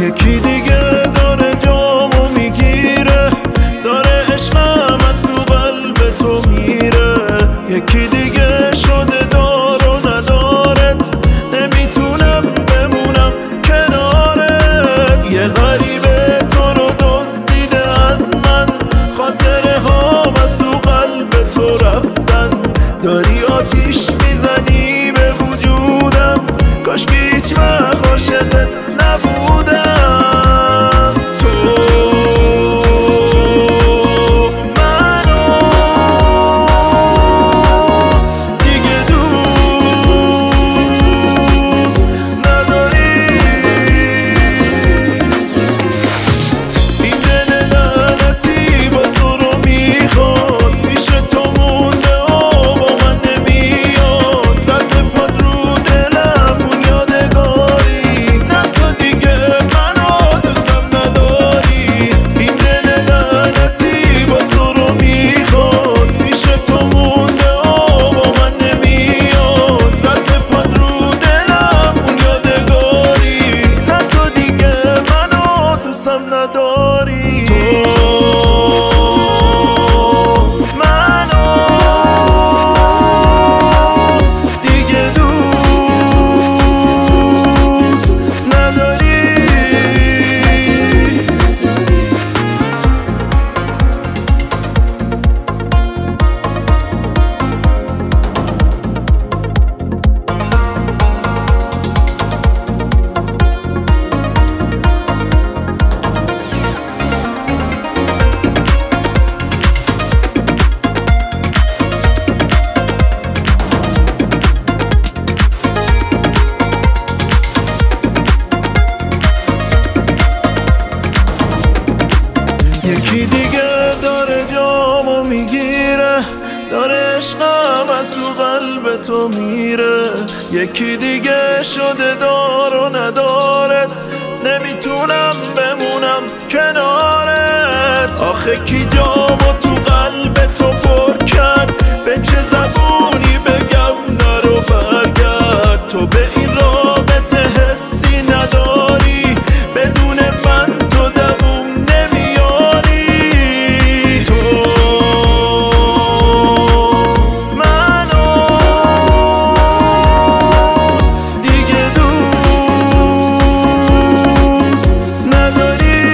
یکی دیگه داره جامو میگیره، داره عشقم از تو قلب تو میره. یکی دیگه شده دار و ندارت، نمیتونم بمونم کنارت. یه غریبه تو رو دزدیده از من، خاطره هام از تو قلب تو رفتن. داری آتیش میزنی به وجودم، کاش که هیچ وقت عاشقت نبودم. تو منو دیگه دوست نداری. این دل لعنتی باز تو رو میخواد، پیش تو مونده و با من نمیاد. قد پاد رو دلم اون یادگاری، نه تو دیگه منو دوستم نداری. این دل لعنتی باز تو رو میخواد، پیش تو مونده و با من نمیاد. قد پاد رو دلم اون یادگاری، نه تو دیگه منو دوستم نداری. تو منو دیگه دوست نداری. یکی دیگه داره جامو میگیره، داره عشقم از تو قلب تو میره. یکی دیگه شده دار و ندارت، نمیتونم بمونم کنارت. آخه کی جامو تو قلب تو پر کرد، به چه زبونی بگم نرو برگرد. تو به این رابطه حسی نداری، بدون من تو دووم نمیاری. تو منو دیگه دوست نداری.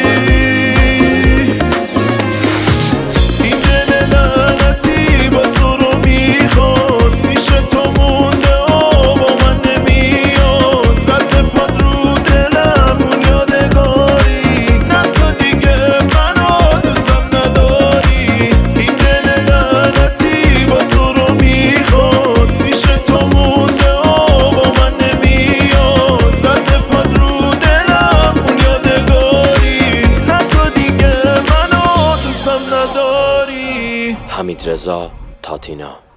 این دل لعنتی باز تو رو میخواد، پیش تو مونده و با من نمیاد. قد پاد رو دلم اون یادگاری، نه تو دیگه منو دوستم نداری. این دل لعنتی باز تو رو میخواد، پیش تو مونده و با من نمیاد. قد پاد رو دلم اون یادگاری، نه تو دیگه منو دوستم نداری. حمیدرضا تاتینا.